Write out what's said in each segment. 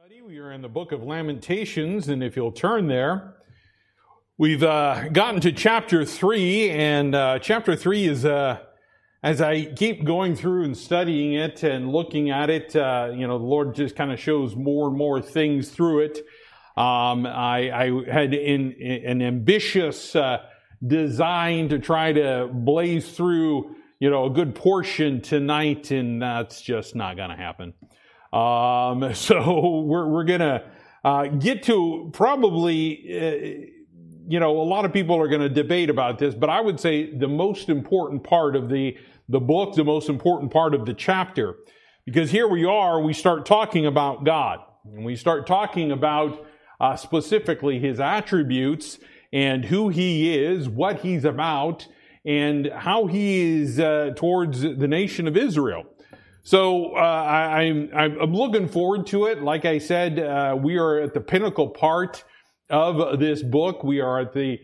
study. We are in the book of Lamentations, and if you'll turn there, we've gotten to chapter 3, and chapter 3 is, as I keep going through and studying it and looking at it, the Lord just kind of shows more and more things through it. I had an ambitious design to try to blaze through, a good portion tonight, and that's just not going to happen. So we're gonna get to probably, a lot of people are going to debate about this, but I would say the most important part of the book, the most important part of the chapter, because here we start talking about God, and we start talking about specifically His attributes and who He is, what He's about, and how He is towards the nation of Israel. So I'm looking forward to it. Like I said, we are at the pinnacle part of this book. We are at the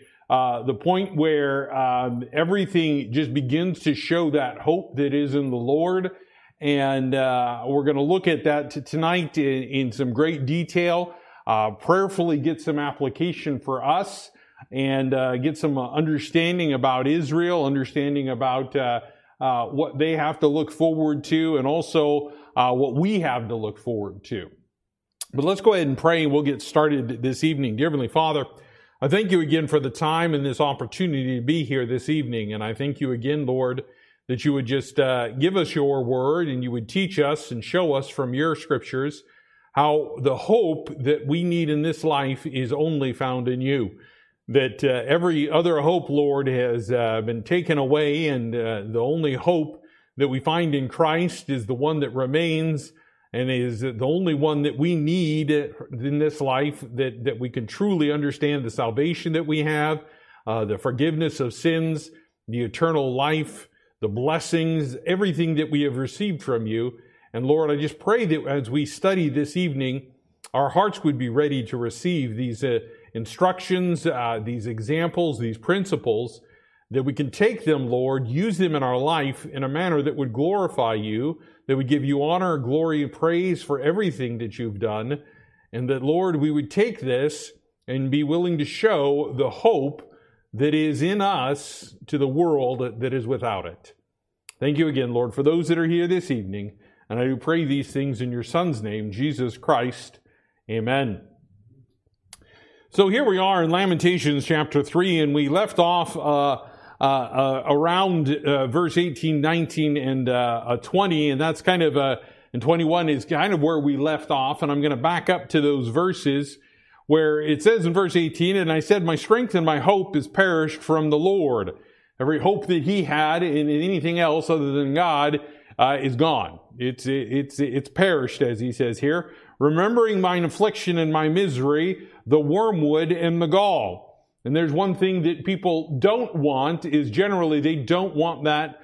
point where everything just begins to show that hope that is in the Lord, and we're going to look at that tonight in some great detail. Prayerfully get some application for us, and get some understanding about Israel, understanding about what they have to look forward to, and also what we have to look forward to. But let's go ahead and pray, and we'll get started this evening. Dear Heavenly Father, I thank you again for the time and this opportunity to be here this evening. And I thank you again, Lord, that you would just give us your word, and you would teach us and show us from your scriptures how the hope that we need in this life is only found in you. That every other hope, Lord, has been taken away, and the only hope that we find in Christ is the one that remains, and is the only one that we need in this life, that we can truly understand the salvation that we have, the forgiveness of sins, the eternal life, the blessings, everything that we have received from you. And Lord, I just pray that as we study this evening, our hearts would be ready to receive these instructions, these examples, these principles, that we can take them, Lord, use them in our life in a manner that would glorify you, that would give you honor, glory, and praise for everything that you've done, and that, Lord, we would take this and be willing to show the hope that is in us to the world that is without it. Thank you again, Lord, for those that are here this evening, and I do pray these things in your Son's name, Jesus Christ. Amen. So here we are in Lamentations chapter 3, and we left off around verse 18, 19, and 20, and that's kind of, and 21 is kind of where we left off, and I'm going to back up to those verses where it says in verse 18, "And I said, my strength and my hope is perished from the Lord." Every hope that he had in anything else other than God is gone. It's perished, as he says here. "Remembering mine affliction and my misery, the wormwood and the gall." And there's one thing that people don't want, is generally they don't want that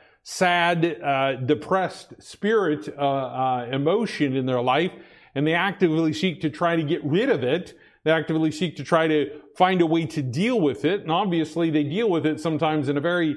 sad, depressed spirit emotion in their life, and they actively seek to try to get rid of it. They actively seek to try to find a way to deal with it, and obviously they deal with it sometimes in a very,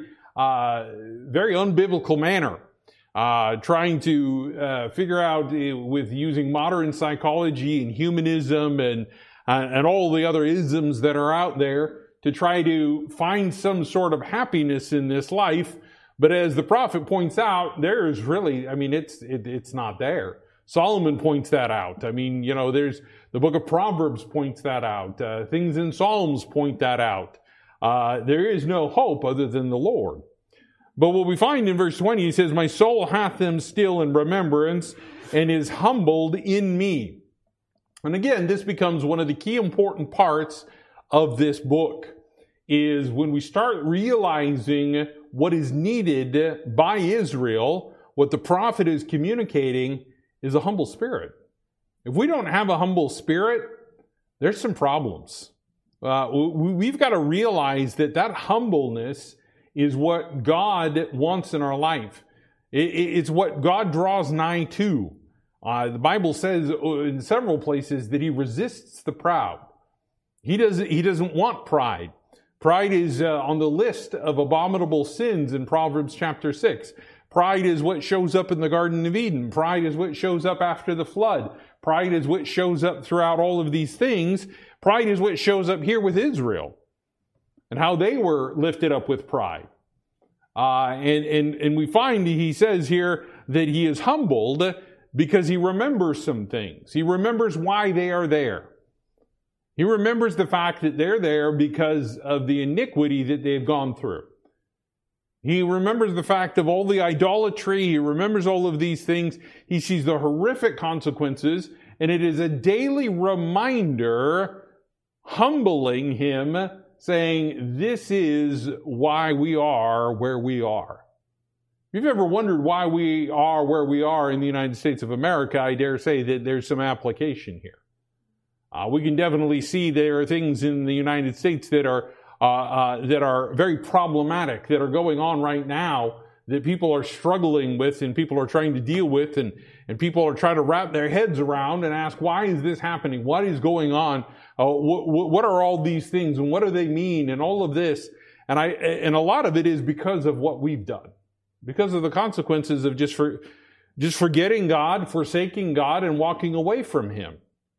very unbiblical manner. Trying to figure out with using modern psychology and humanism and all the other isms that are out there to try to find some sort of happiness in this life. But as the prophet points out, there's really, it's not there. Solomon points that out. There's the book of Proverbs points that out. Things in Psalms point that out. There is no hope other than the Lord. But what we find in verse 20, he says, "My soul hath them still in remembrance, and is humbled in me." And again, this becomes one of the key important parts of this book, is when we start realizing what is needed by Israel, what the prophet is communicating is a humble spirit. If we don't have a humble spirit, there's some problems. We've got to realize that humbleness is what God wants in our life. It's what God draws nigh to. The Bible says in several places that He resists the proud. He doesn't want pride. Pride is on the list of abominable sins in Proverbs chapter 6. Pride is what shows up in the Garden of Eden. Pride is what shows up after the flood. Pride is what shows up throughout all of these things. Pride is what shows up here with Israel and how they were lifted up with pride. And we find, he says here, that he is humbled because he remembers some things. He remembers why they are there. He remembers the fact that they're there because of the iniquity that they've gone through. He remembers the fact of all the idolatry. He remembers all of these things. He sees the horrific consequences, and it is a daily reminder, humbling him, saying, this is why we are where we are. If you've ever wondered why we are where we are in the United States of America, I dare say that there's some application here. We can definitely see there are things in the United States that are very problematic, that are going on right now, that people are struggling with and people are trying to deal with, and people are trying to wrap their heads around and ask, why is this happening? What is going on? What are all these things and what do they mean? And all of this. And a lot of it is because of what we've done, because of the consequences of just forgetting God, forsaking God, and walking away from Him.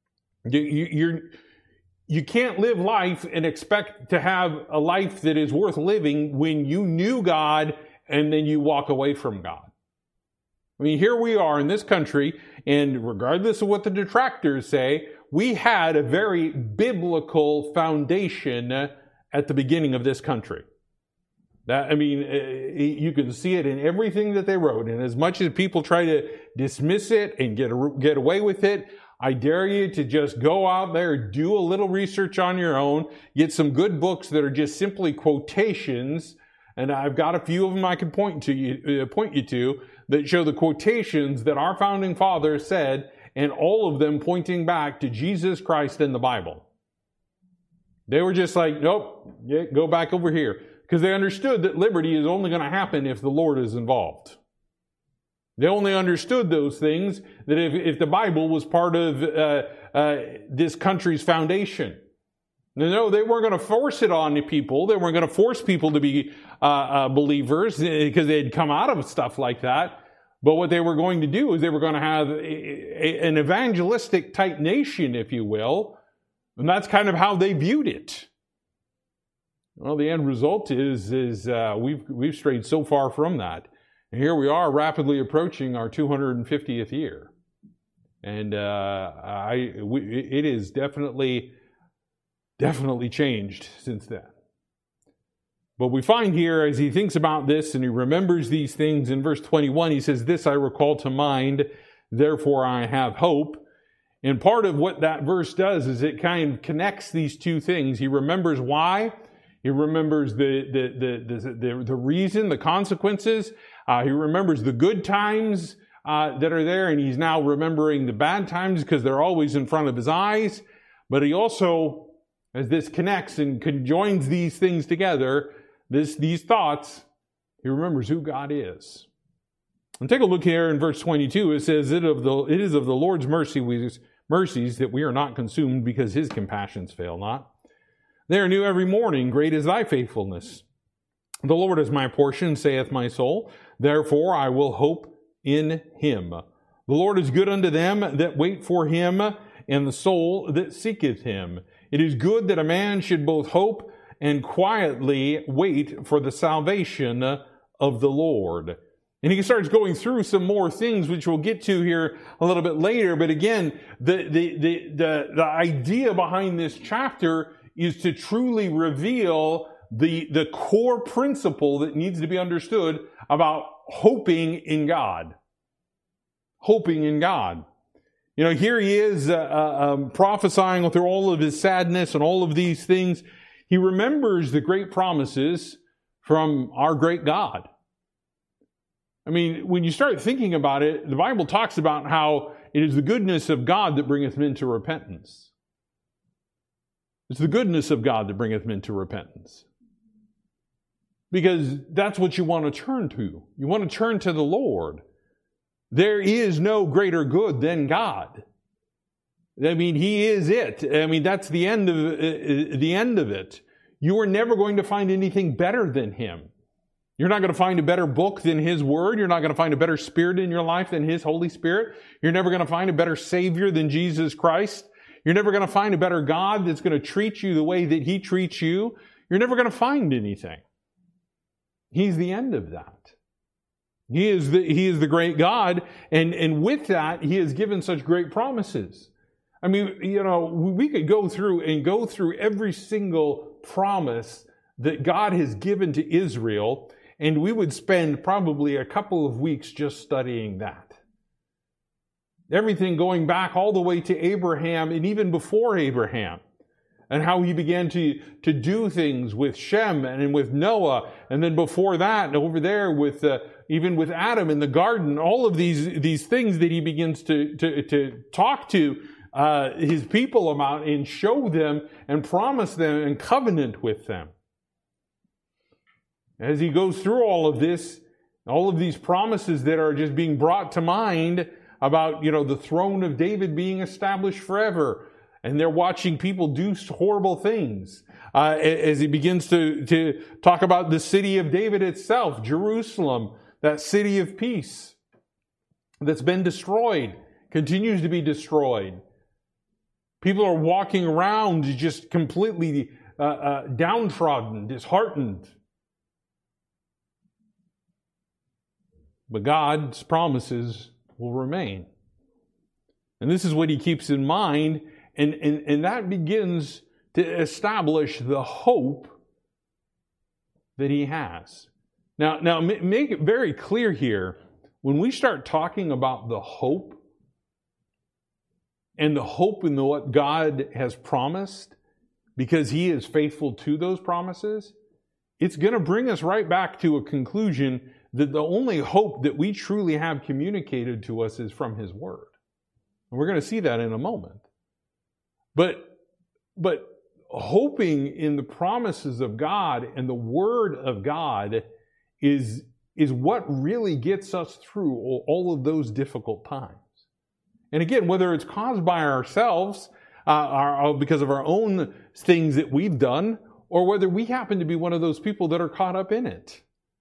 You can't live life and expect to have a life that is worth living when you knew God and then you walk away from God. I mean, here we are in this country, and regardless of what the detractors say, we had a very biblical foundation at the beginning of this country. You can see it in everything that they wrote. And as much as people try to dismiss it and get away with it, I dare you to just go out there, do a little research on your own, get some good books that are just simply quotations. And I've got a few of them I can point you to that show the quotations that our founding fathers said, and all of them pointing back to Jesus Christ and the Bible. They were just like, nope, go back over here. Because they understood that liberty is only going to happen if the Lord is involved. They only understood those things that if the Bible was part of this country's foundation. No, they weren't going to force it on people. They weren't going to force people to be believers because they'd come out of stuff like that. But what they were going to do is they were going to have an evangelistic type nation, if you will. And that's kind of how they viewed it. Well, the end result is we've strayed so far from that. And here we are rapidly approaching our 250th year. And it is definitely changed since then. But we find here, as he thinks about this and he remembers these things, in verse 21, he says, "This I recall to mind, therefore I have hope." And part of what that verse does is it kind of connects these two things. He remembers why. He remembers the reason, the consequences. He remembers the good times that are there, and he's now remembering the bad times because they're always in front of his eyes. But he also, as this connects and conjoins these things together, these thoughts, he remembers who God is. And take a look here in verse 22. It says, "It is of the Lord's mercies that we are not consumed, because His compassions fail not. They are new every morning. Great is thy faithfulness. The Lord is my portion, saith my soul. Therefore I will hope in Him. The Lord is good unto them that wait for Him, and the soul that seeketh Him. It is good that a man should both hope and quietly wait for the salvation of the Lord." And he starts going through some more things, which we'll get to here a little bit later. But again, the idea behind this chapter is to truly reveal the core principle that needs to be understood about hoping in God. Hoping in God. You know, here he is prophesying through all of his sadness and all of these things. He remembers the great promises from our great God. I mean, when you start thinking about it, the Bible talks about how it is the goodness of God that bringeth men to repentance. It's the goodness of God that bringeth men to repentance. Because that's what you want to turn to. You want to turn to the Lord. There is no greater good than God. I mean, He is it. I mean, that's the end of it. You are never going to find anything better than Him. You're not going to find a better book than His Word. You're not going to find a better Spirit in your life than His Holy Spirit. You're never going to find a better Savior than Jesus Christ. You're never going to find a better God that's going to treat you the way that He treats you. You're never going to find anything. He's the end of that. He is the great God, and with that, He has given such great promises. I mean, we could go through every single promise that God has given to Israel, and we would spend probably a couple of weeks just studying that. Everything going back all the way to Abraham and even before Abraham, and how he began to do things with Shem and with Noah, and then before that, and over there with even with Adam in the garden, all of these things that he begins to talk to his people about and show them and promise them and covenant with them. As he goes through all of this, all of these promises that are just being brought to mind about, the throne of David being established forever, and they're watching people do horrible things. As he begins to talk about the city of David itself, Jerusalem, that city of peace that's been destroyed, continues to be destroyed. People are walking around just completely downtrodden, disheartened. But God's promises will remain. And this is what He keeps in mind, and that begins to establish the hope that He has. Now, make it very clear here, when we start talking about the hope, and the hope in what God has promised, because He is faithful to those promises, it's going to bring us right back to a conclusion that the only hope that we truly have communicated to us is from His Word. And we're going to see that in a moment. But hoping in the promises of God and the Word of God is what really gets us through all of those difficult times. And again, whether it's caused by ourselves, because of our own things that we've done, or whether we happen to be one of those people that are caught up in it.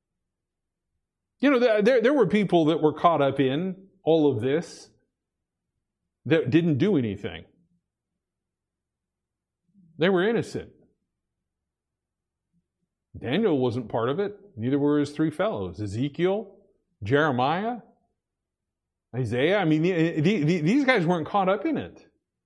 There were people that were caught up in all of this that didn't do anything. They were innocent. Daniel wasn't part of it. Neither were his three fellows, Ezekiel, Jeremiah, Isaiah. I mean, these guys weren't caught up in it.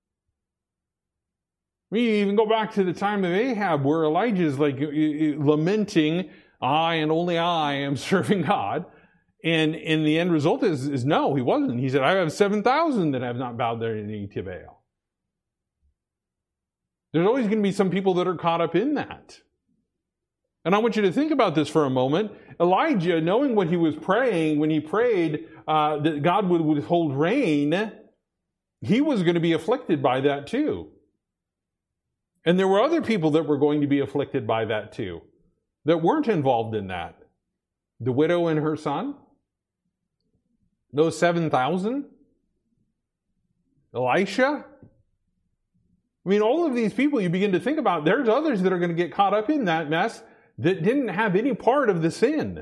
We even go back to the time of Ahab, where Elijah's like lamenting, I and only I am serving God. And the end result is no, he wasn't. He said, I have 7,000 that have not bowed their knee to Baal. There's always going to be some people that are caught up in that. And I want you to think about this for a moment. Elijah, knowing what he was praying, when he prayed that God would withhold rain, he was going to be afflicted by that too. And there were other people that were going to be afflicted by that too, that weren't involved in that. The widow and her son, those 7,000, Elisha. I mean, all of these people you begin to think about, there's others that are going to get caught up in that mess that didn't have any part of the sin.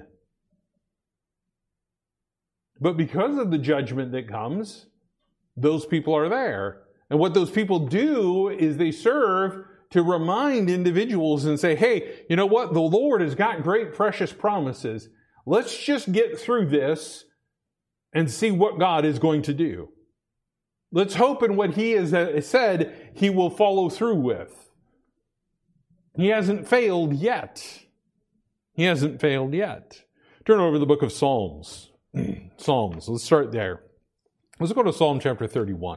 But because of the judgment that comes, those people are there. And what those people do is they serve to remind individuals and say, hey, you know what? The Lord has got great, precious promises. Let's just get through this and see what God is going to do. Let's hope in what He has said He will follow through with. He hasn't failed yet. He hasn't failed yet. Turn over to the book of Psalms. Psalms. Let's start there. Let's go to Psalm chapter 31.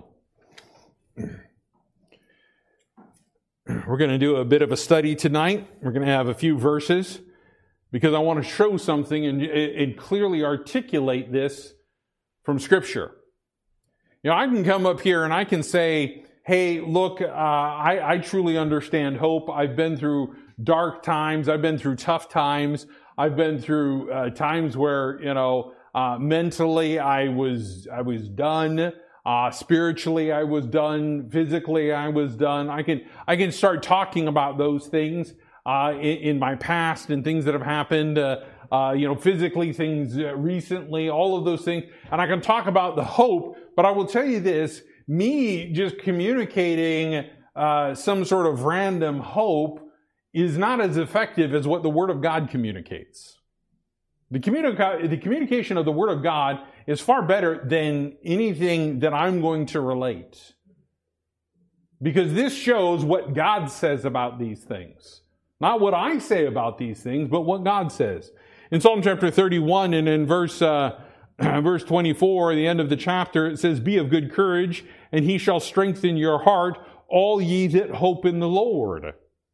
We're going to do a bit of a study tonight. We're going to have a few verses because I want to show something and clearly articulate this from Scripture. I can come up here and I can say, hey, look, I truly understand hope. I've been through dark times. I've been through tough times. I've been through times where, mentally I was done. Spiritually I was done. Physically I was done. I can start talking about those things in my past and things that have happened physically, things recently, all of those things. And I can talk about the hope, but I will tell you this, me just communicating some sort of random hope is not as effective as what the Word of God communicates. The communication of the Word of God is far better than anything that I'm going to relate. Because this shows what God says about these things. Not what I say about these things, but what God says. In Psalm chapter 31 and in verse 24, the end of the chapter, it says, "Be of good courage, and he shall strengthen your heart, all ye that hope in the Lord."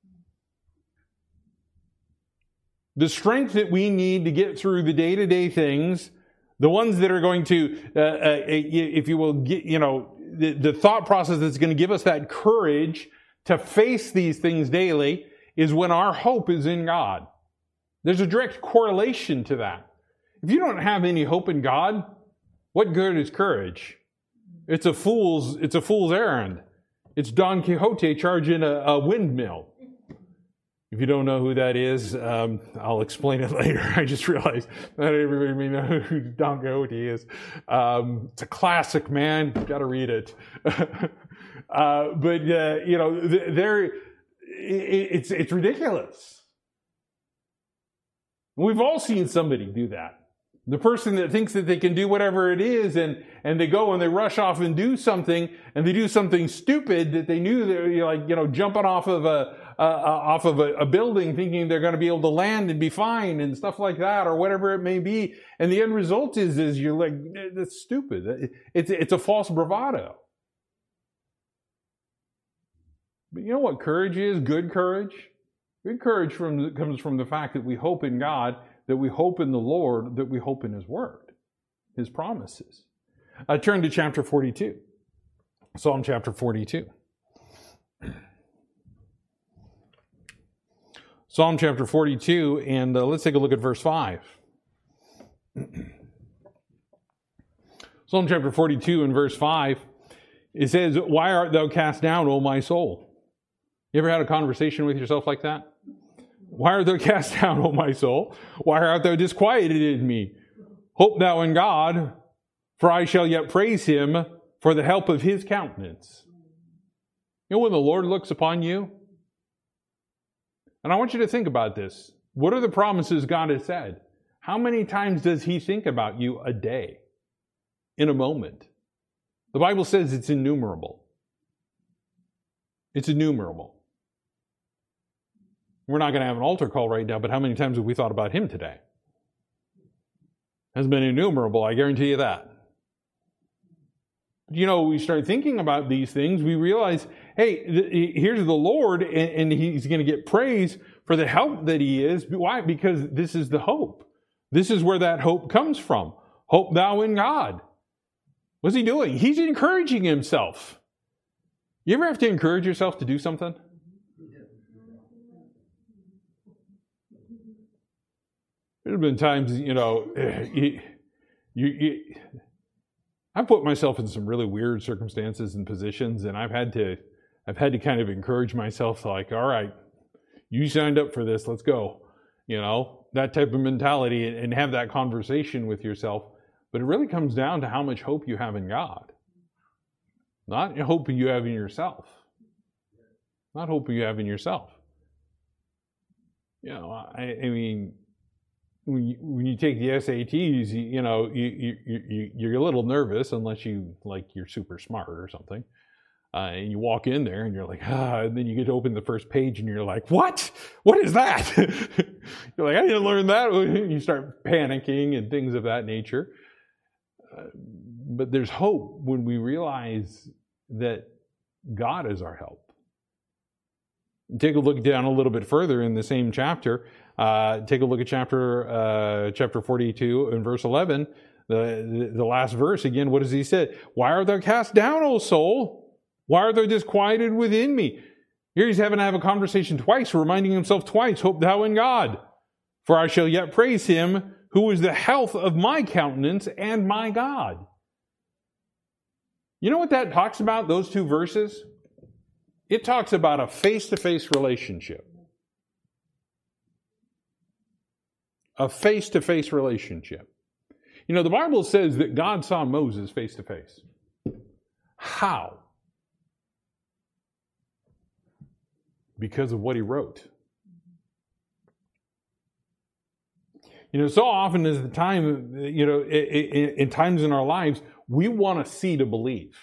The strength that we need to get through the day-to-day things, the ones that are going to, if you will, get, the thought process that's going to give us that courage to face these things daily is when our hope is in God. There's a direct correlation to that. If you don't have any hope in God, what good is courage? It's a fool's errand. It's Don Quixote charging a windmill. If you don't know who that is, I'll explain it later. I just realized not everybody may know who Don Quixote is. It's a classic, man. Got to read it. It's ridiculous. We've all seen somebody do that. The person that thinks that they can do whatever it is, and they go and they rush off and do something, and they do something stupid that they knew they're jumping off of a building thinking they're going to be able to land and be fine and stuff like that, or whatever it may be. And the end result is you're like, that's stupid. It's a false bravado. But you know what courage is? Good courage? Good courage comes from the fact that we hope in God, that we hope in the Lord, that we hope in His Word, His promises. Turn to chapter 42. Psalm chapter 42. Psalm chapter 42, and let's take a look at verse 5. Psalm chapter 42 and verse 5, it says, "Why art thou cast down, O my soul?" You ever had a conversation with yourself like that? "Why art thou cast down, O my soul? Why art thou disquieted in me? Hope thou in God, for I shall yet praise Him for the help of His countenance." You know, when the Lord looks upon you, and I want you to think about this. What are the promises God has said? How many times does He think about you a day? In a moment? The Bible says it's innumerable. It's innumerable. We're not going to have an altar call right now, but how many times have we thought about Him today? Has been innumerable, I guarantee you that. We start thinking about these things, we realize, hey, here's the Lord, and He's going to get praise for the help that He is. Why? Because this is the hope. This is where that hope comes from. Hope thou in God. What's He doing? He's encouraging Himself. You ever have to encourage yourself to do something? There have been times, I put myself in some really weird circumstances and positions, and I've had to kind of encourage myself, like, all right, you signed up for this, let's go. That type of mentality, and have that conversation with yourself. But it really comes down to how much hope you have in God. Not hope you have in yourself. Not hope you have in yourself. I mean, when you take the SATs, you're a little nervous unless you're super smart or something. And you walk in there and you're like, and then you get to open the first page and you're like, what? What is that? You're like, I didn't learn that. You start panicking and things of that nature. But there's hope when we realize that God is our help. Take a look down a little bit further in the same chapter. Take a look at chapter 42 and verse 11. The last verse again. What does He say? "Why art thou cast down, O soul? Why art thou disquieted within me?" Here He's having to have a conversation twice, reminding Himself twice. "Hope thou in God, for I shall yet praise Him, who is the health of my countenance and my God." You know what that talks about? Those two verses. It talks about a face-to-face relationship. A face-to-face relationship. You know, the Bible says that God saw Moses face-to-face. How? Because of what he wrote. You know, so often is the time, you know, in times in our lives, we want to see to believe.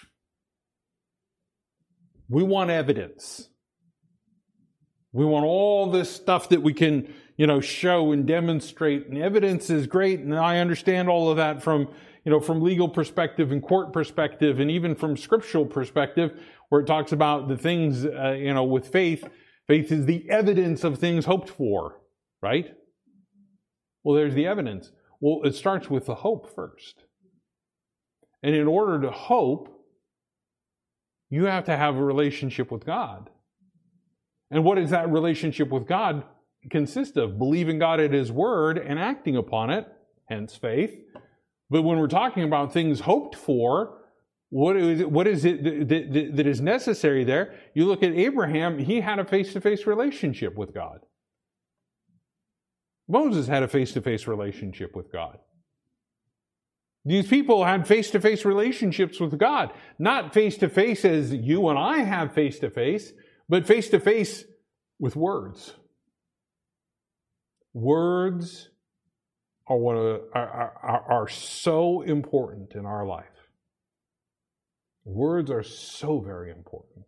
We want evidence. We want all this stuff that we can, you know, show and demonstrate. And evidence is great. And I understand all of that from, you know, from legal perspective and court perspective, and even from scriptural perspective, where it talks about the things, you know, with faith. Faith is the evidence of things hoped for, right? Well, there's the evidence. Well, it starts with the hope first. And in order to hope, you have to have a relationship with God. And what does that relationship with God consist of? Believing God at His Word and acting upon it, hence faith. But when we're talking about things hoped for, what is it that is necessary there? You look at Abraham, he had a face-to-face relationship with God. Moses had a face-to-face relationship with God. These people had face-to-face relationships with God. Not face-to-face as you and I have face-to-face, but face-to-face with words. Words are so important in our life. Words are so very important.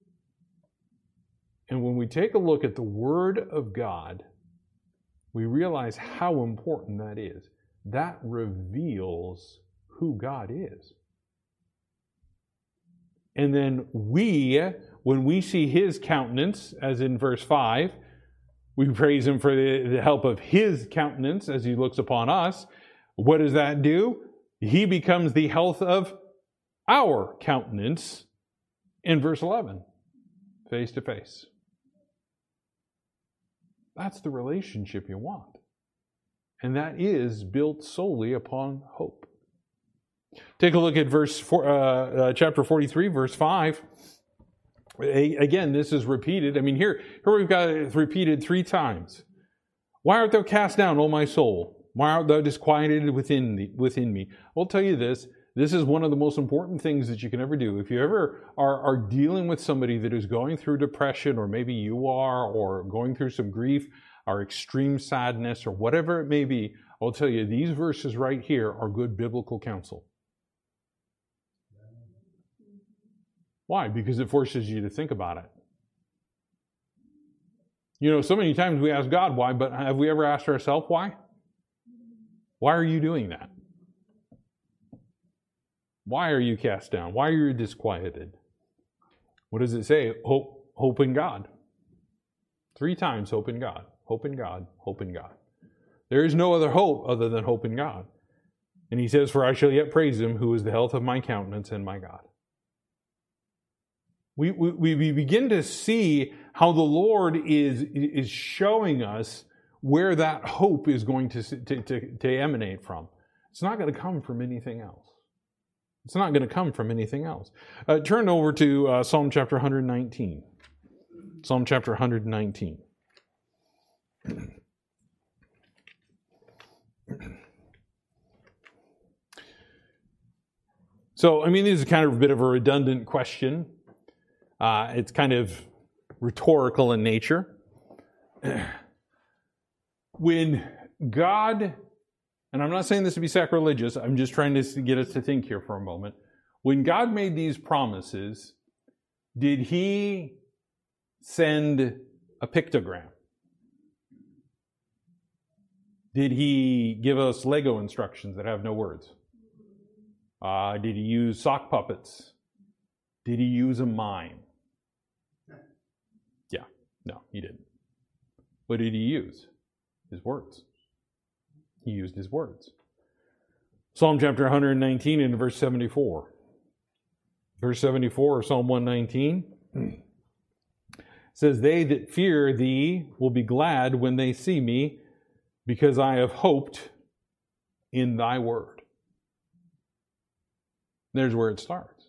And when we take a look at the Word of God, we realize how important that is. That reveals who God is. And then when we see His countenance, as in verse 5, we praise Him for the help of His countenance as He looks upon us. What does that do? He becomes the health of our countenance in verse 11, face to face. That's the relationship you want. And that is built solely upon hope. Take a look at chapter 43, verse 5. Again, this is repeated. I mean, here we've got it repeated 3 times. Why art thou cast down, O my soul? Why art thou disquieted within me? I'll tell you this. This is one of the most important things that you can ever do. If you ever are dealing with somebody that is going through depression, or maybe you are, or going through some grief, or extreme sadness, or whatever it may be, I'll tell you, these verses right here are good biblical counsel. Why? Because it forces you to think about it. You know, so many times we ask God why, but have we ever asked ourselves why? Why are you doing that? Why are you cast down? Why are you disquieted? What does it say? Hope in God. 3 times hope in God. Hope in God. Hope in God. There is no other hope other than hope in God. And he says, for I shall yet praise Him who is the health of my countenance and my God. We begin to see how the Lord is showing us where that hope is going to emanate from. It's not going to come from anything else. It's not going to come from anything else. Turn over to Psalm chapter 119. Psalm chapter 119. So, I mean, this is kind of a bit of a redundant question. It's kind of rhetorical in nature. When God, and I'm not saying this to be sacrilegious, I'm just trying to get us to think here for a moment. When God made these promises, did He send a pictogram? Did He give us Lego instructions that have no words? Did He use sock puppets? Did He use a mime? Yeah, no, He didn't. What did He use? His words. He used His words. Psalm chapter 119 and verse 74. Verse 74 of Psalm 119 says, they that fear Thee will be glad when they see me, because I have hoped in Thy word. There's where it starts.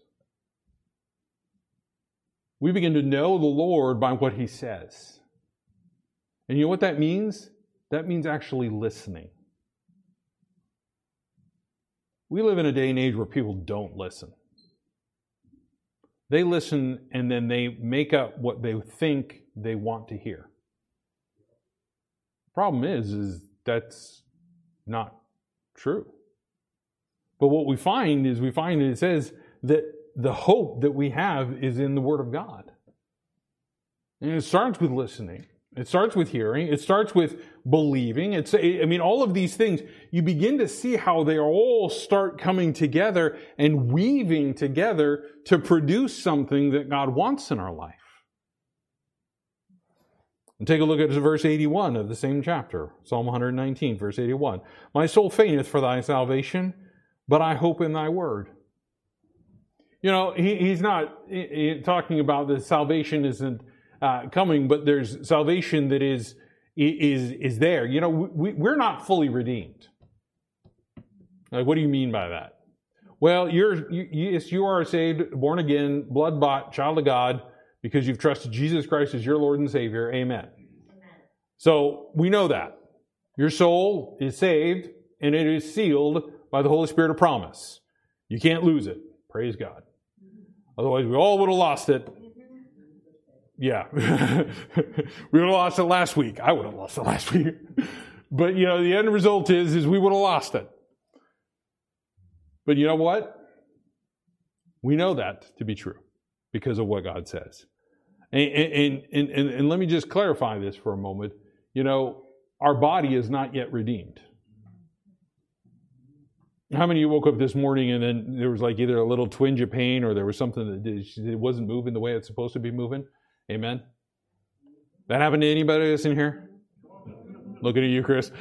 We begin to know the Lord by what He says. And you know what that means? That means actually listening. We live in a day and age where people don't listen. They listen and then they make up what they think they want to hear. Problem is that's not true. But what we find is that it says that the hope that we have is in the Word of God. And it starts with listening. It starts with hearing. It starts with believing. All of these things, you begin to see how they all start coming together and weaving together to produce something that God wants in our life. And take a look at verse 81 of the same chapter, Psalm 119, verse 81. My soul fainteth for thy salvation, but I hope in thy word. You know, he's not talking about the salvation isn't coming, but there's salvation that is there. You know, we're not fully redeemed. Like, what do you mean by that? Well, you are saved, born again, blood-bought, child of God, because you've trusted Jesus Christ as your Lord and Savior. Amen. So we know that. Your soul is saved, and it is sealed by the Holy Spirit of promise. You can't lose it. Praise God. Otherwise, we all would have lost it. Yeah. We would have lost it last week. I would have lost it last week. But, you know, the end result is we would have lost it. But you know what? We know that to be true because of what God says. And let me just clarify this for a moment. You know, our body is not yet redeemed. How many of you woke up this morning and then there was like either a little twinge of pain or there was something that wasn't moving the way it's supposed to be moving? Amen? That happened to anybody that's in here? Looking at you, Chris.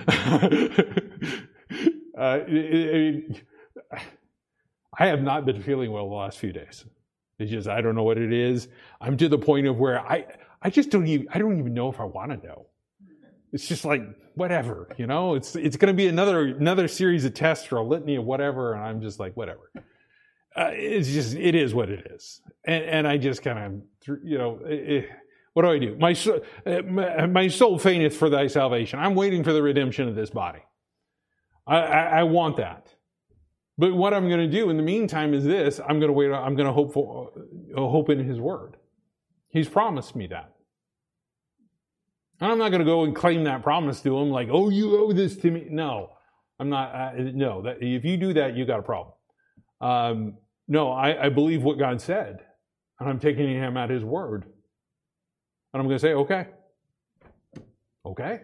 I have not been feeling well the last few days. It's just, I don't know what it is. I'm to the point of where I just don't even know if I want to know. It's just like, whatever, you know, it's going to be another series of tests or a litany of whatever. And I'm just like, whatever. It is what it is. And I just kind of, you know, what do I do? My soul fainteth for thy salvation. I'm waiting for the redemption of this body. I want that. But what I'm going to do in the meantime is this. I'm going to wait. I'm going to hope in his word. He's promised me that. And I'm not going to go and claim that promise to him like, oh, you owe this to me. No, I'm not. No, if you do that, you got a problem. No, I believe what God said. And I'm taking him at his word. And I'm going to say, okay. Okay.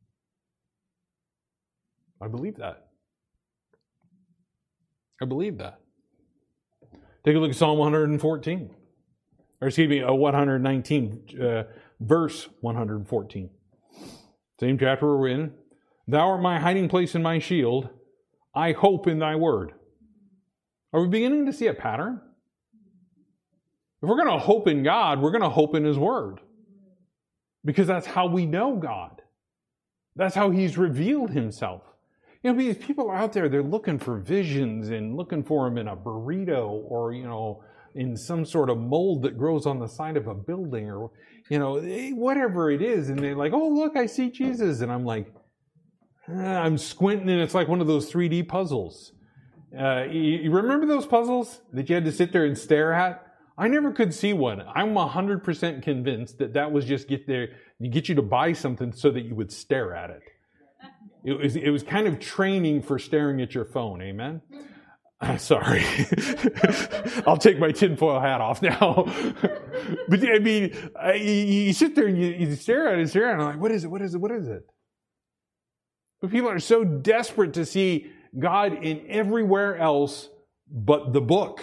I believe that. I believe that. Take a look at Psalm 114. Or excuse me, 119, verse 114. Same chapter we're in. Thou art my hiding place and my shield. I hope in thy word. Are we beginning to see a pattern? If we're going to hope in God, we're going to hope in his word. Because that's how we know God. That's how he's revealed himself. You know, these people out there, they're looking for visions and looking for them in a burrito or, you know, in some sort of mold that grows on the side of a building or, you know, whatever it is. And they're like, oh, look, I see Jesus. And I'm like, I'm squinting and it's like one of those 3D puzzles. You remember those puzzles that you had to sit there and stare at? I never could see one. I'm 100% convinced that was just get you to buy something so that you would stare at it. It was kind of training for staring at your phone. Amen? Sorry. I'll take my tinfoil hat off now. But I mean, you sit there and you stare at it and I'm like, what is it? What is it? What is it? But people are so desperate to see God in everywhere else but the book.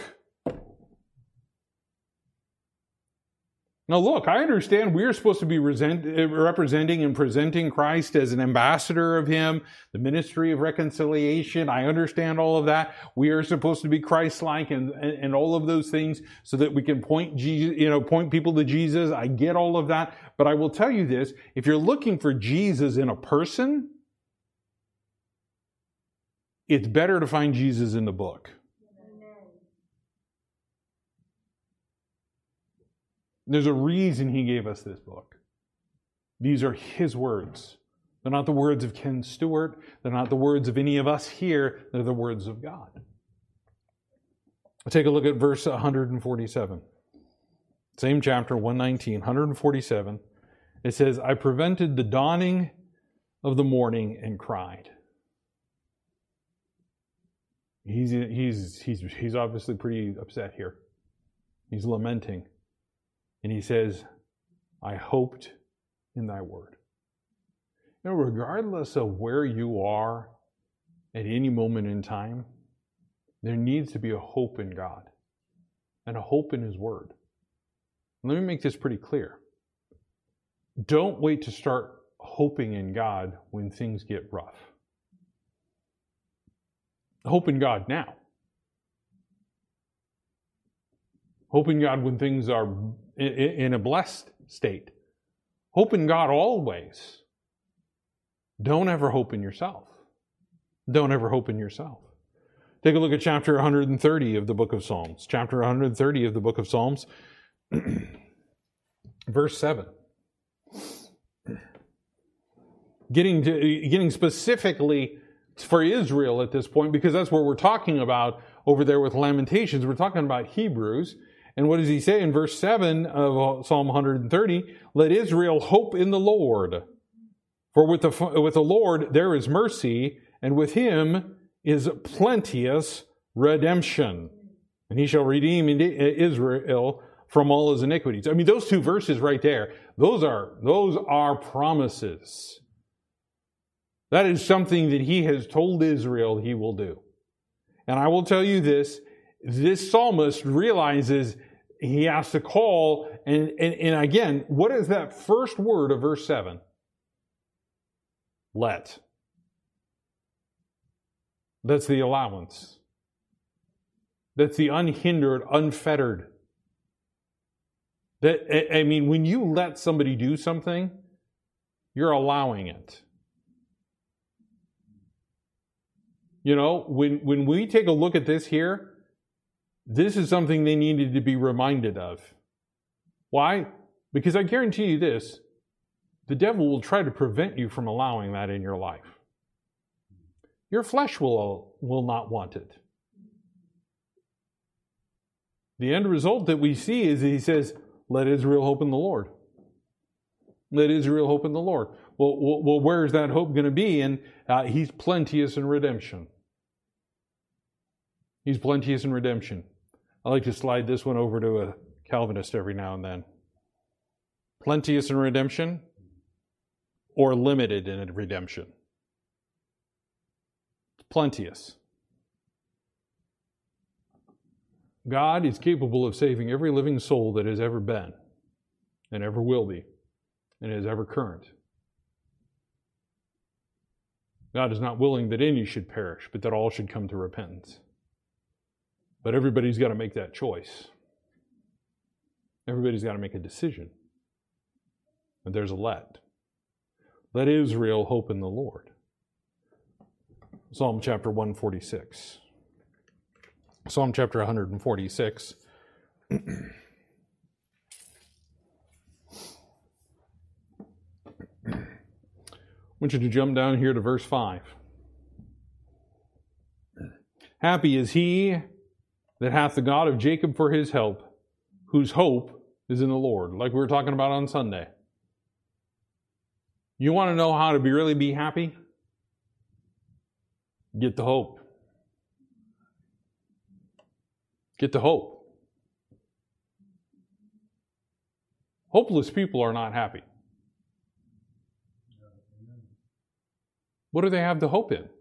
Now look, I understand we are supposed to be representing and presenting Christ as an ambassador of him, the ministry of reconciliation. I understand all of that. We are supposed to be Christ-like and all of those things so that we can point people to Jesus. I get all of that. But I will tell you this, if you're looking for Jesus in a person, it's better to find Jesus in the book. There's a reason he gave us this book. These are his words. They're not the words of Ken Stewart. They're not the words of any of us here. They're the words of God. Take a look at verse 147. Same chapter, 119, 147. It says, I prevented the dawning of the morning and cried. He's obviously pretty upset here. He's lamenting. And he says, I hoped in thy word. You know, regardless of where you are at any moment in time, there needs to be a hope in God and a hope in his word. Let me make this pretty clear. Don't wait to start hoping in God when things get rough. Hope in God now. Hope in God when things are in a blessed state. Hope in God always. Don't ever hope in yourself. Don't ever hope in yourself. Take a look at chapter 130 of the book of Psalms. Chapter 130 of the book of Psalms, verse 7. Getting specifically for Israel at this point, because that's what we're talking about over there with Lamentations. We're talking about Hebrews. And what does he say in verse 7 of Psalm 130? Let Israel hope in the Lord. For with the Lord there is mercy, and with him is plenteous redemption. And he shall redeem Israel from all his iniquities. I mean, those two verses right there, those are promises. That is something that he has told Israel he will do. And I will tell you this psalmist realizes he has to call, and again, what is that first word of verse 7? Let. That's the allowance. That's the unhindered, unfettered. When you let somebody do something, you're allowing it. You know, when we take a look at this here, this is something they needed to be reminded of. Why? Because I guarantee you this, the devil will try to prevent you from allowing that in your life. Your flesh will not want it. The end result that we see is he says, let Israel hope in the Lord. Let Israel hope in the Lord. Well, where is that hope going to be? And he's plenteous in redemption. He's plenteous in redemption. I like to slide this one over to a Calvinist every now and then. Plenteous in redemption or limited in redemption? Plenteous. God is capable of saving every living soul that has ever been and ever will be and is ever current. God is not willing that any should perish, but that all should come to repentance. But everybody's got to make that choice. Everybody's got to make a decision. And there's a let. Let Israel hope in the Lord. Psalm chapter 146. Psalm chapter 146. I want you to jump down here to verse 5. Happy is he that hath the God of Jacob for his help, whose hope is in the Lord, like we were talking about on Sunday. You want to know how to really be happy? Get the hope. Get the hope. Hopeless people are not happy. What do they have to hope in?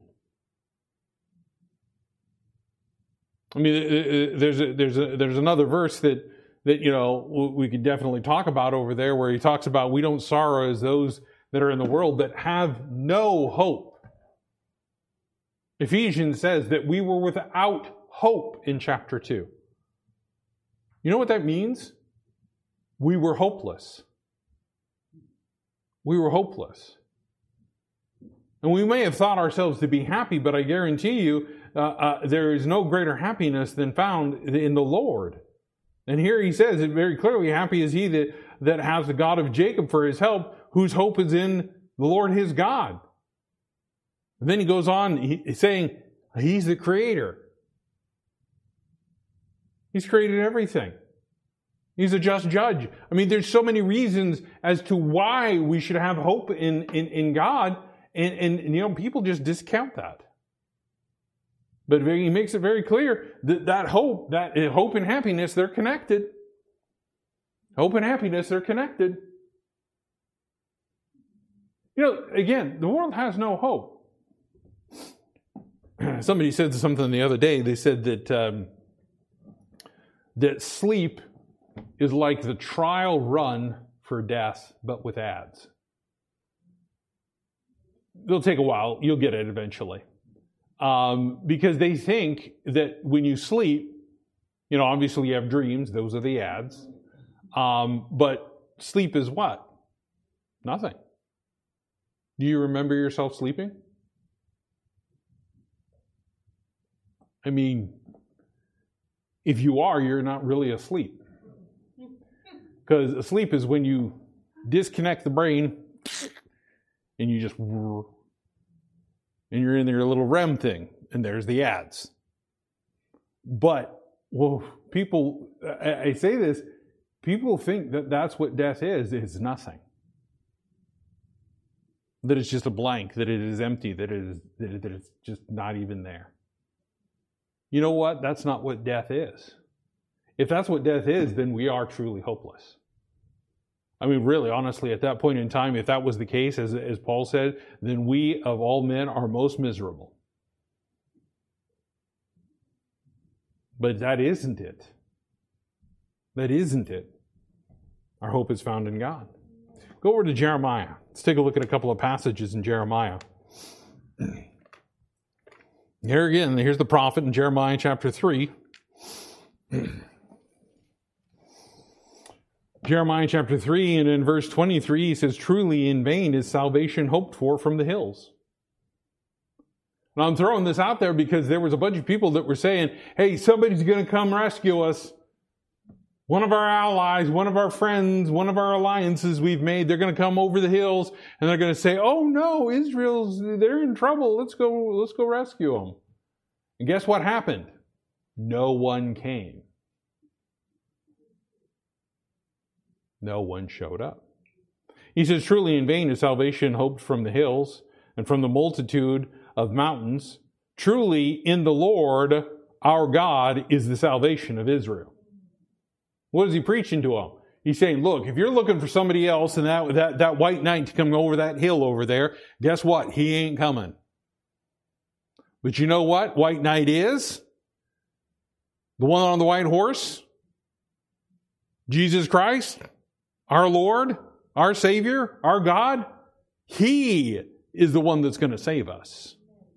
I mean, there's another verse that you know we could definitely talk about over there, where he talks about we don't sorrow as those that are in the world that have no hope. Ephesians says that we were without hope in chapter 2. You know what that means? We were hopeless. We were hopeless. And we may have thought ourselves to be happy, but I guarantee you there is no greater happiness than found in the Lord. And here he says it very clearly, happy is he that has the God of Jacob for his help, whose hope is in the Lord his God. And then he goes on saying, he's the creator. He's created everything. He's a just judge. I mean, there's so many reasons as to why we should have hope in God, and people just discount that. But he makes it very clear that hope and happiness, they're connected. Hope and happiness, they're connected. Again, the world has no hope. Somebody said something the other day. They said that sleep is like the trial run for death, but with ads. It'll take a while. You'll get it eventually. Because they think that when you sleep, obviously you have dreams. Those are the ads. But sleep is what? Nothing. Do you remember yourself sleeping? I mean, if you are, you're not really asleep. Because asleep is when you disconnect the brain and you just, and you're in your little REM thing, and there's the ads. But, people, I say this, people think that that's what death is. It's nothing. That it's just a blank, that it is empty, that it's just not even there. You know what? That's not what death is. If that's what death is, then we are truly hopeless. I mean, really, honestly, at that point in time, if that was the case, as Paul said, then we of all men are most miserable. But that isn't it. That isn't it. Our hope is found in God. Go over to Jeremiah. Let's take a look at a couple of passages in Jeremiah. Here again, here's the prophet in Jeremiah chapter 3. Jeremiah chapter 3, and in verse 23, he says, "Truly in vain is salvation hoped for from the hills." Now I'm throwing this out there because there was a bunch of people that were saying, hey, somebody's going to come rescue us. One of our allies, one of our friends, one of our alliances we've made, they're going to come over the hills and they're going to say, oh no, they're in trouble. Let's go rescue them. And guess what happened? No one came. No one showed up. He says, truly in vain is salvation hoped from the hills and from the multitude of mountains. Truly in the Lord our God is the salvation of Israel. What is he preaching to them? He's saying, look, if you're looking for somebody else and that white knight to come over that hill over there, guess what? He ain't coming. But you know what white knight is? The one on the white horse? Jesus Christ, our Lord, our Savior, our God. He is the one that's going to save us.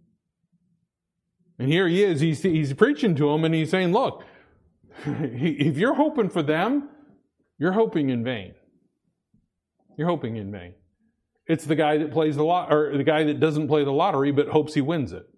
And here he is. He's preaching to them and he's saying, look, if you're hoping for them, you're hoping in vain. You're hoping in vain. It's the guy that plays or the guy that doesn't play the lottery but hopes he wins it.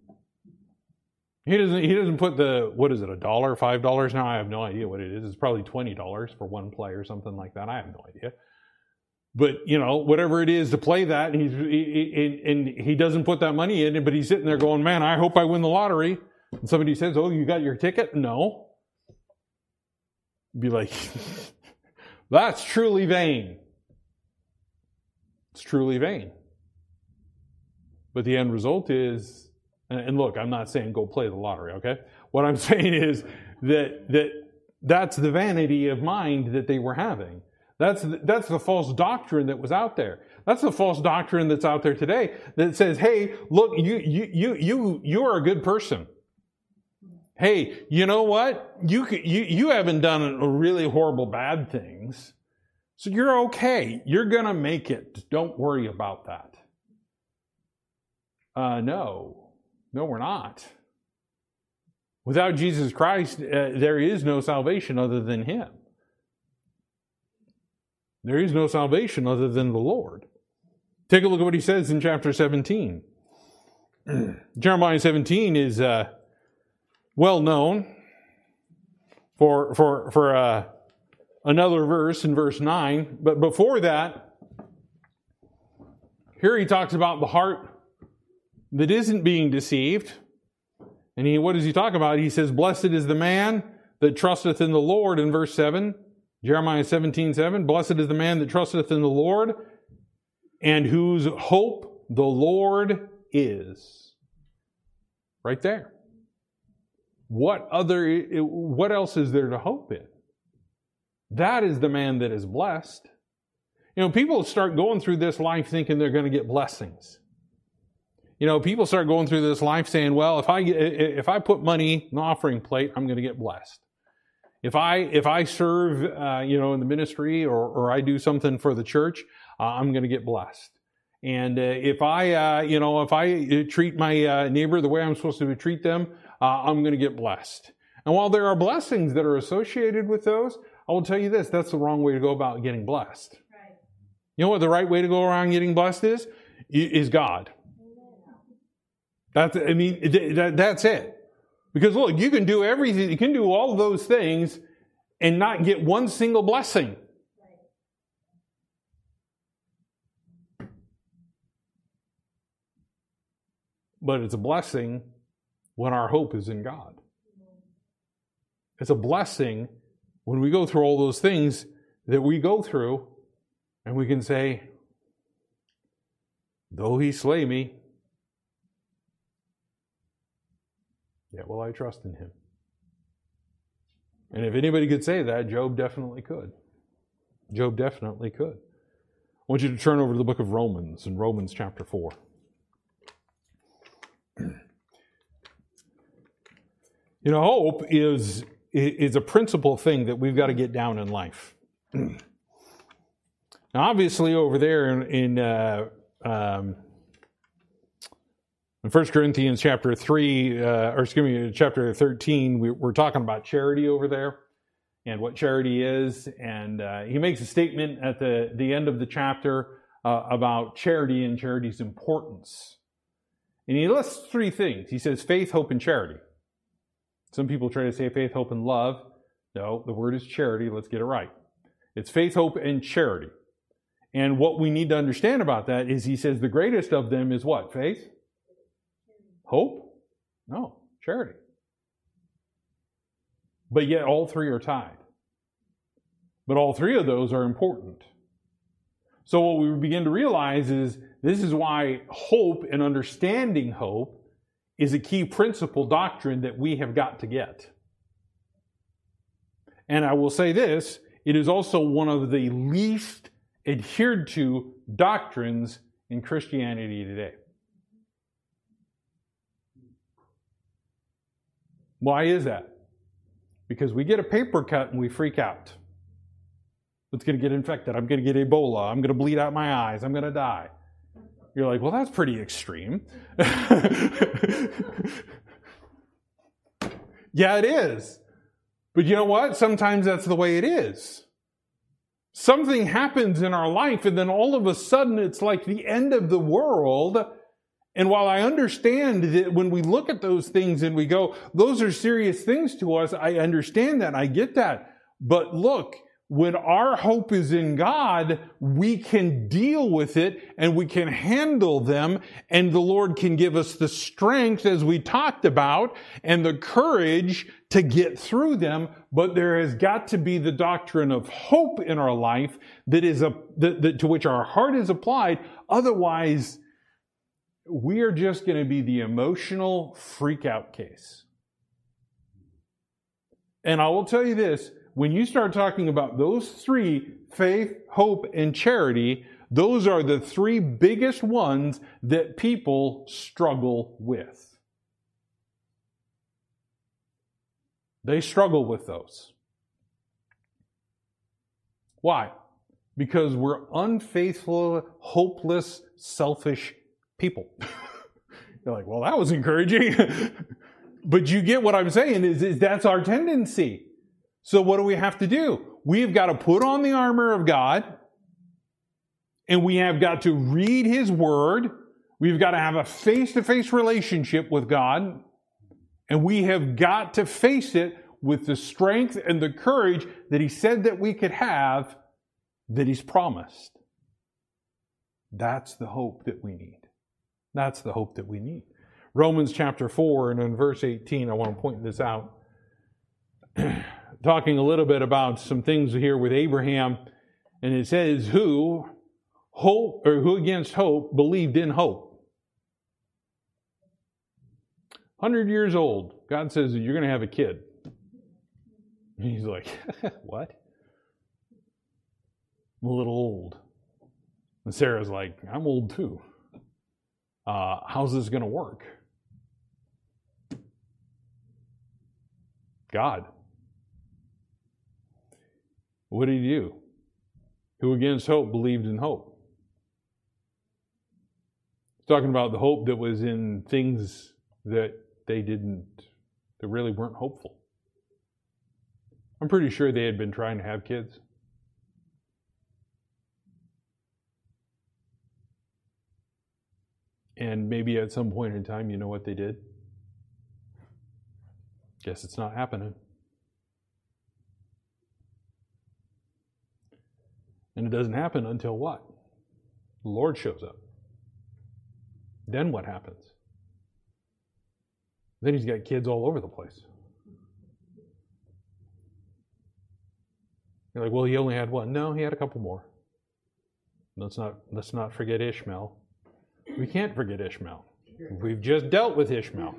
He doesn't put $1, $5 now? I have no idea what it is. It's probably $20 for one play or something like that. I have no idea. But, whatever it is to play that, and he doesn't put that money in, but he's sitting there going, man, I hope I win the lottery. And somebody says, oh, you got your ticket? No. Be like, that's truly vain. It's truly vain. But the end result is, and look, I'm not saying go play the lottery, okay? What I'm saying is that's the vanity of mind that they were having. That's the false doctrine that was out there. That's the false doctrine that's out there today that says, hey, look, you are a good person. Hey, you know what? You haven't done really horrible bad things. So you're okay. You're going to make it. Don't worry about that. No, we're not. Without Jesus Christ, there is no salvation other than Him. There is no salvation other than the Lord. Take a look at what he says in chapter 17. Jeremiah 17 is well known for another verse in verse 9. But before that, Here he talks about the heart that isn't being deceived. And what does he talk about? He says, blessed is the man that trusteth in the Lord in verse 7. Jeremiah 17:7. Blessed is the man that trusteth in the Lord and whose hope the Lord is. Right there. What else is there to hope in? That is the man that is blessed. People start going through this life thinking they're going to get blessings. People start going through this life saying, well, if I put money in the offering plate, I'm going to get blessed. If I serve, in the ministry or I do something for the church, I'm going to get blessed. And if I treat my neighbor the way I'm supposed to treat them, I'm going to get blessed. And while there are blessings that are associated with those, I will tell you this, that's the wrong way to go about getting blessed. Right. You know what the right way to go around getting blessed is? Is God. That's it. Because look, you can do everything, you can do all those things and not get one single blessing. But it's a blessing when our hope is in God. It's a blessing when we go through all those things that we go through and we can say, though he slay me, yet will I trust in him. And if anybody could say that, Job definitely could. Job definitely could. I want you to turn over to the book of Romans, in Romans chapter 4. Hope is a principal thing that we've got to get down in life. Now, obviously, over there in 1 Corinthians chapter 3, chapter 13, we're talking about charity over there and what charity is. And he makes a statement at the end of the chapter about charity and charity's importance. And he lists three things. He says faith, hope, and charity. Some people try to say faith, hope, and love. No, the word is charity. Let's get it right. It's faith, hope, and charity. And what we need to understand about that is he says the greatest of them is what? Faith? Hope? No, charity. But yet all three are tied. But all three of those are important. So what we begin to realize is this is why hope and understanding hope is a key principle doctrine that we have got to get. And I will say this, it is also one of the least adhered to doctrines in Christianity today. Why is that? Because we get a paper cut and we freak out. It's going to get infected. I'm going to get Ebola. I'm going to bleed out my eyes. I'm going to die. You're like, well, that's pretty extreme. Yeah, it is. But you know what? Sometimes that's the way it is. Something happens in our life, and then all of a sudden it's like the end of the world. And while I understand that when we look at those things and we go, those are serious things to us, I understand that, I get that. But look, when our hope is in God, we can deal with it and we can handle them, and the Lord can give us the strength, as we talked about, and the courage to get through them. But there has got to be the doctrine of hope in our life that is to which our heart is applied. Otherwise, we are just going to be the emotional freak out case. And I will tell you this, when you start talking about those three, faith, hope, and charity, those are the three biggest ones that people struggle with. They struggle with those. Why? Because we're unfaithful, hopeless, selfish people. You're like, well, that was encouraging. But you get what I'm saying is that's our tendency. So what do we have to do? We've got to put on the armor of God, and we have got to read His Word. We've got to have a face-to-face relationship with God, and we have got to face it with the strength and the courage that He said that we could have, that He's promised. That's the hope that we need. That's the hope that we need. Romans chapter 4 and in verse 18, I want to point this out. Talking a little bit about some things here with Abraham, and it says, who against hope believed in hope. 100 years old, God says you're going to have a kid. And he's like, what? I'm a little old. And Sarah's like, I'm old too. How's this going to work? God. What did he do? Who against hope believed in hope? Talking about the hope that was in things that that really weren't hopeful. I'm pretty sure they had been trying to have kids. And maybe at some point in time, you know what they did? Guess it's not happening. And it doesn't happen until what? The Lord shows up. Then what happens? Then he's got kids all over the place. You're like, well, he only had one. No, he had a couple more. Let's not forget Ishmael. We can't forget Ishmael. We've just dealt with Ishmael.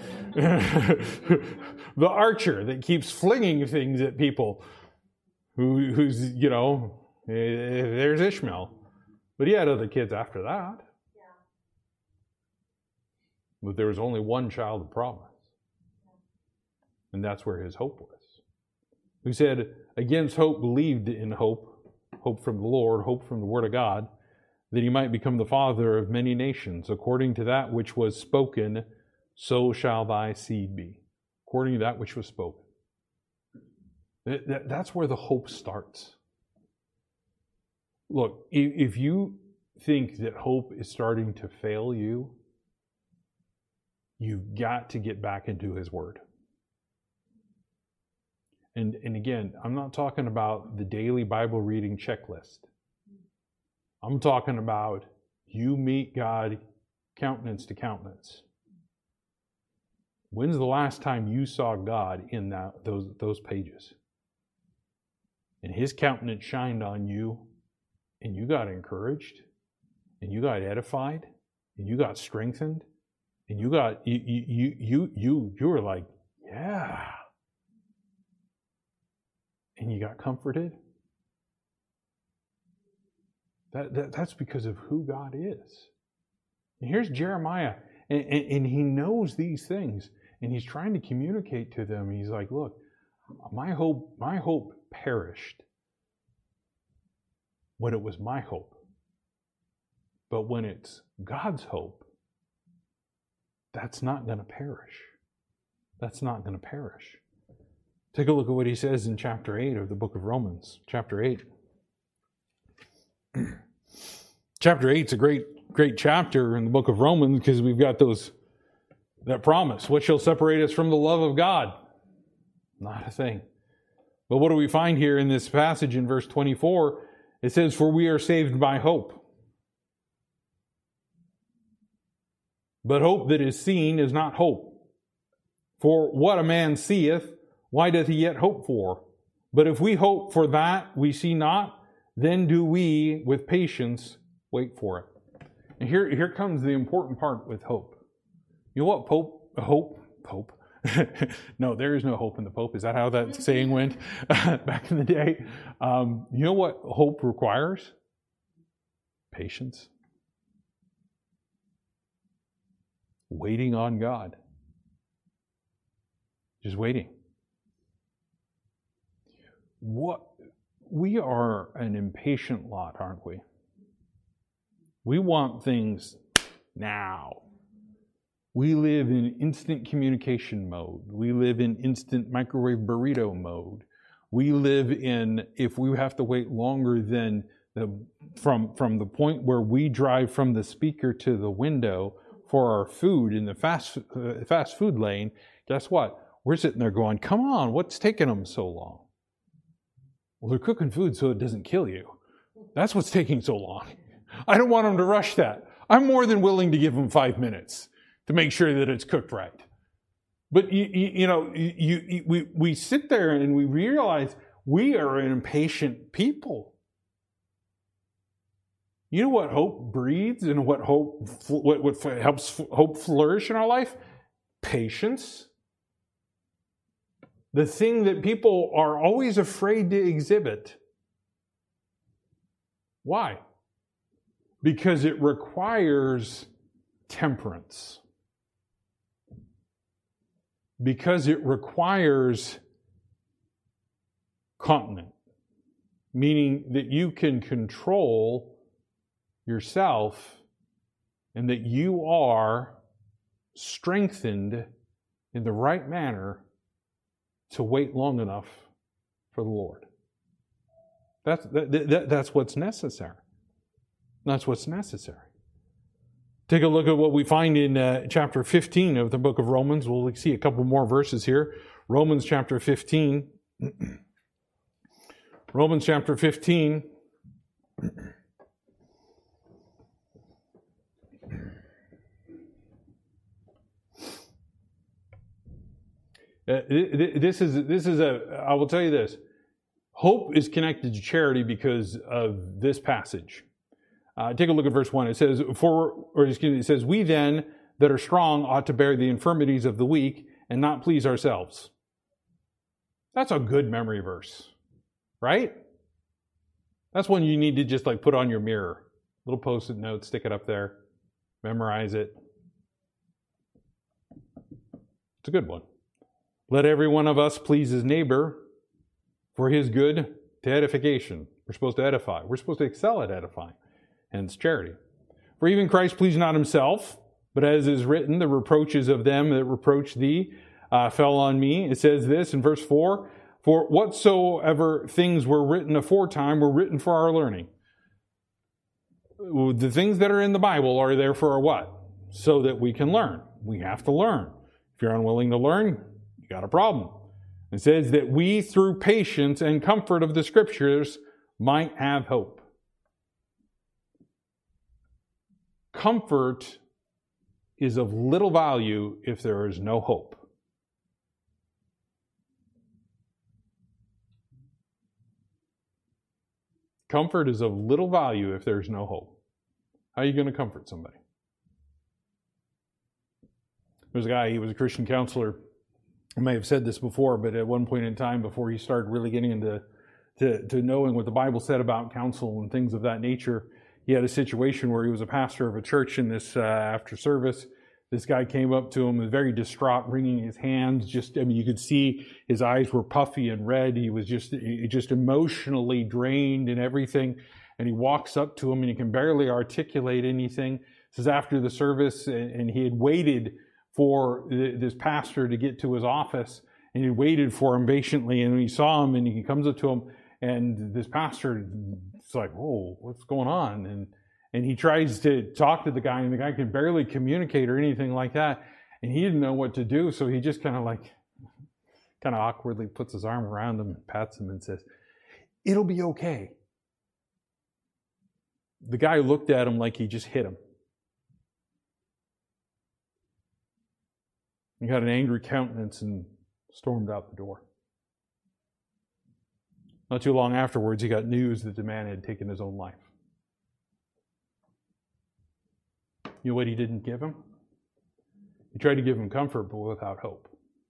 The archer that keeps flinging things at people. Who's, there's Ishmael. But he had other kids after that. Yeah. But there was only one child of promise. And that's where his hope was. Who said, against hope believed in hope, hope from the Lord, hope from the Word of God, that he might become the father of many nations, according to that which was spoken, so shall thy seed be. According to that which was spoken. That's where the hope starts. Look, if you think that hope is starting to fail you, you've got to get back into His Word. And again, I'm not talking about the daily Bible reading checklist. I'm talking about you meet God countenance to countenance. When's the last time you saw God in those pages? And His countenance shined on you, and you got encouraged, and you got edified, and you got strengthened, and you were like, yeah. And you got comforted. That's because of who God is. And here's Jeremiah, and he knows these things, and he's trying to communicate to them. He's like, look, my hope perished when it was my hope. But when it's God's hope, that's not going to perish. That's not going to perish. Take a look at what he says in chapter 8 of the book of Romans. Chapter 8. Chapter 8 is a great chapter in the book of Romans because we've got that promise. What shall separate us from the love of God? Not a thing. But what do we find here in this passage in verse 24? It says, for we are saved by hope. But hope that is seen is not hope. For what a man seeth, why doth he yet hope for? But if we hope for that we see not, then do we with patience wait for it. And here comes the important part with hope. You know what hope? No, there is no hope in the Pope. Is that how that saying went back in the day? You know what hope requires? Patience. Waiting on God. Just waiting. We are an impatient lot, aren't we? We want things now. We live in instant communication mode. We live in instant microwave burrito mode. We live in, if we have to wait longer than from the point where we drive from the speaker to the window for our food in the fast food lane, guess what? We're sitting there going, come on, what's taking them so long? Well, they're cooking food so it doesn't kill you. That's what's taking so long. I don't want them to rush that. I'm more than willing to give them 5 minutes to make sure that it's cooked right. But we sit there and we realize we are an impatient people. You know what hope breeds and what helps hope flourish in our life? Patience. The thing that people are always afraid to exhibit. Why? Because it requires temperance. Because it requires continence, meaning that you can control yourself and that you are strengthened in the right manner to wait long enough for the Lord. That's what's necessary. That's what's necessary. Take a look at what we find in chapter 15 of the book of Romans. We'll see a couple more verses here. Romans chapter 15. Romans chapter 15. I will tell you this. Hope is connected to charity because of this passage. Take a look at verse 1. It says, it says, we then that are strong ought to bear the infirmities of the weak and not please ourselves. That's a good memory verse, right? That's one you need to just put on your mirror. Little post-it note, stick it up there, memorize it. It's a good one. Let every one of us please his neighbor for his good to edification. We're supposed to edify. We're supposed to excel at edifying. Hence charity. For even Christ pleased not himself, but as is written, the reproaches of them that reproach thee fell on me. It says this in verse 4, for whatsoever things were written aforetime were written for our learning. The things that are in the Bible are there for our what? So that we can learn. We have to learn. If you're unwilling to learn, you got a problem. It says that we, through patience and comfort of the Scriptures, might have hope. Comfort is of little value if there is no hope. Comfort is of little value if there's no hope. How are you going to comfort somebody? There's a guy, he was a Christian counselor. I may have said this before, but at one point in time, before he started really getting into knowing what the Bible said about counsel and things of that nature, he had a situation where he was a pastor of a church, and this after service, this guy came up to him, was very distraught, wringing his hands. You could see his eyes were puffy and red. He was just emotionally drained and everything. And he walks up to him, and he can barely articulate anything. This is after the service, and he had waited for this pastor to get to his office, and he waited for him patiently. And when he saw him, and he comes up to him, and this pastor is like, "Whoa, what's going on?" And he tries to talk to the guy, and the guy can barely communicate or anything like that. And he didn't know what to do, so he just kind of awkwardly puts his arm around him, and pats him, and says, "It'll be okay." The guy looked at him like he just hit him. He got an angry countenance and stormed out the door. Not too long afterwards, he got news that the man had taken his own life. You know what he didn't give him? He tried to give him comfort, but without hope.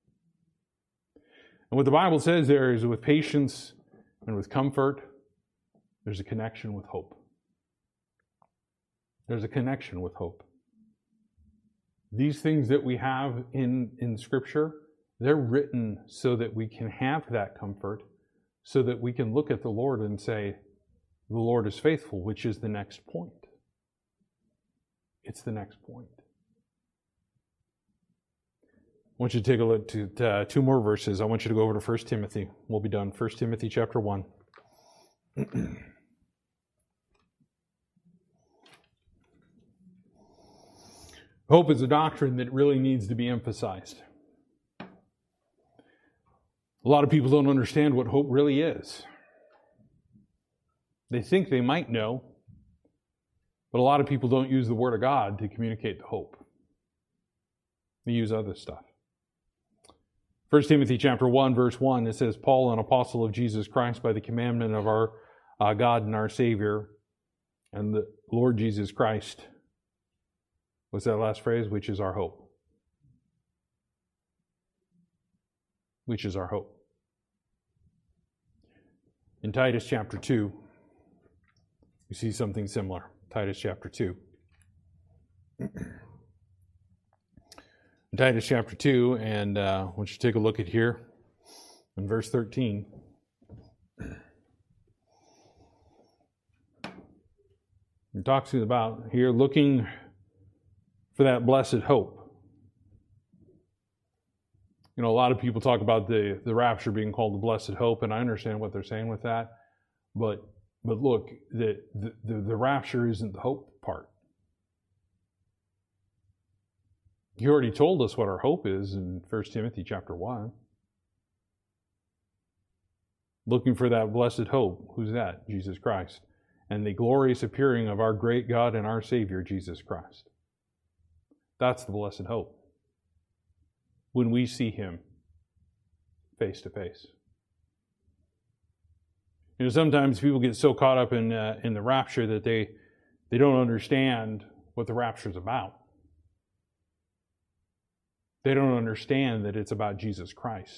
And what the Bible says there is with patience and with comfort, there's a connection with hope. There's a connection with hope. These things that we have in Scripture, they're written so that we can have that comfort, so that we can look at the Lord and say, the Lord is faithful, which is the next point. It's the next point. I want you to take a look to two more verses. I want you to go over to 1 Timothy. We'll be done. 1 Timothy chapter 1. Hope is a doctrine that really needs to be emphasized. A lot of people don't understand what hope really is. They think they might know, But a lot of people don't use the Word of God to communicate the hope. They use other stuff. 1 Timothy chapter 1, verse 1, it says, Paul, an apostle of Jesus Christ, by the commandment of our God and our Savior, and the Lord Jesus Christ. What's that last phrase? Which is our hope. Which is our hope. In Titus chapter 2, we see something similar. Titus chapter 2. Titus chapter 2, and I want you to take a look at here in verse 13. It talks about here looking for that blessed hope. You know, a lot of people talk about the rapture being called the blessed hope, and I understand what they're saying with that. But look, the rapture isn't the hope part. He already told us what our hope is in 1 Timothy chapter 1. Looking for that blessed hope. Who's that? Jesus Christ. And the glorious appearing of our great God and our Savior, Jesus Christ. That's the blessed hope. When we see Him face to face. You know, sometimes people get so caught up in the rapture that they don't understand what the rapture is about. They don't understand that it's about Jesus Christ.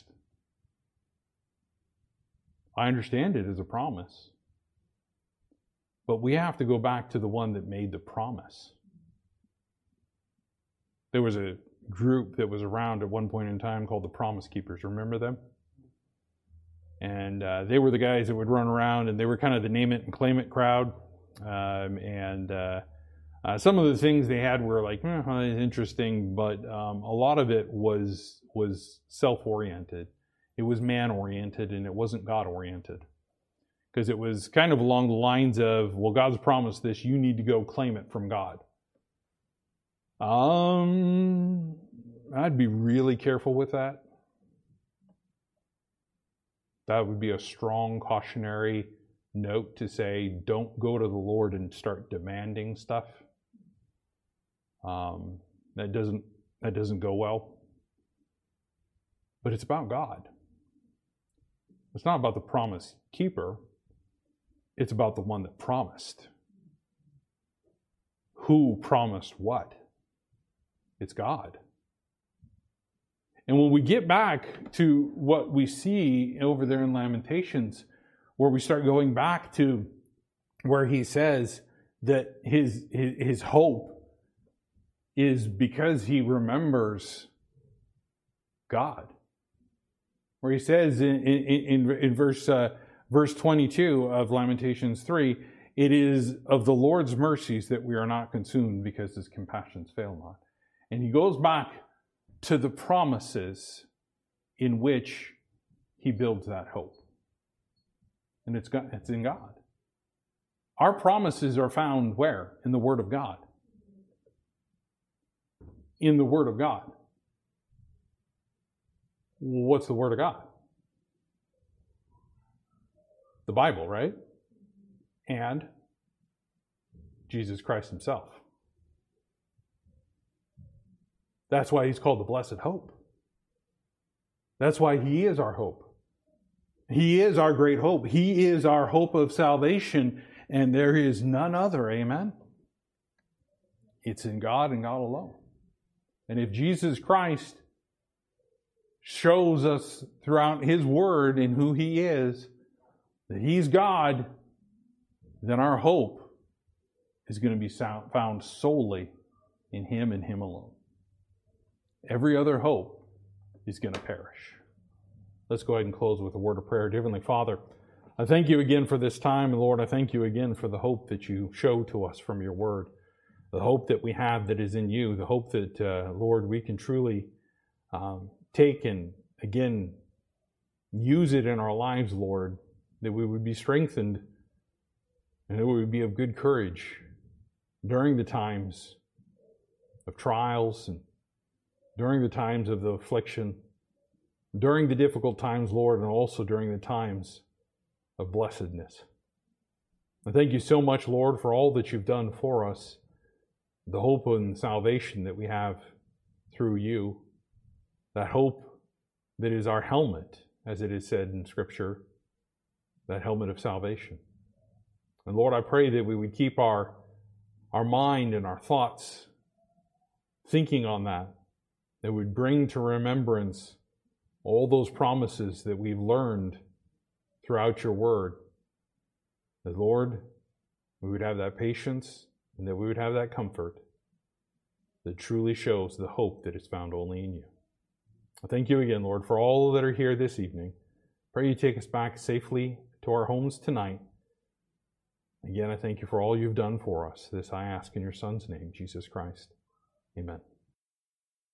I understand it as a promise. But we have to go back to the one that made the promise. There was a group that was around at one point in time called the Promise Keepers. Remember them? And they were the guys that would run around, and they were kind of the name it and claim it crowd. Some of the things they had were like, interesting, but a lot of it was self-oriented. It was man-oriented, and it wasn't God-oriented. Because it was kind of along the lines of, well, God's promised this, you need to go claim it from God. I'd be really careful with that. That would be a strong cautionary note to say, don't go to the Lord and start demanding stuff. That doesn't go well. But it's about God. It's not about the promise keeper. It's about the one that promised. Who promised what? It's God. And when we get back to what we see over there in Lamentations, where we start going back to where he says that his hope is because he remembers God. Where he says in verse 22 of Lamentations 3, it is of the Lord's mercies that we are not consumed because his compassions fail not. And he goes back to the promises in which he builds that hope. And it's in God. Our promises are found where? In the Word of God. In the Word of God. What's the Word of God? The Bible, right? And Jesus Christ himself. That's why he's called the blessed hope. That's why he is our hope. He is our great hope. He is our hope of salvation, and there is none other. Amen? It's in God and God alone. And if Jesus Christ shows us throughout his word and who he is, that he's God, then our hope is going to be found solely in him and him alone. Every other hope is going to perish. Let's go ahead and close with a word of prayer. Dear Heavenly Father, I thank you again for this time. And Lord, I thank you again for the hope that you show to us from your word. The hope that we have that is in you. The hope that, Lord, we can truly take and, again, use it in our lives, Lord, that we would be strengthened and that we would be of good courage during the times of trials and during the times of the affliction, during the difficult times, Lord, and also during the times of blessedness. I thank you so much, Lord, for all that you've done for us, the hope and salvation that we have through you, that hope that is our helmet, as it is said in Scripture, that helmet of salvation. And Lord, I pray that we would keep our mind and our thoughts thinking on that would bring to remembrance all those promises that we've learned throughout your word. That, Lord, we would have that patience and that we would have that comfort that truly shows the hope that is found only in you. I thank you again, Lord, for all that are here this evening. Pray you take us back safely to our homes tonight. Again, I thank you for all you've done for us. This I ask in your Son's name, Jesus Christ. Amen.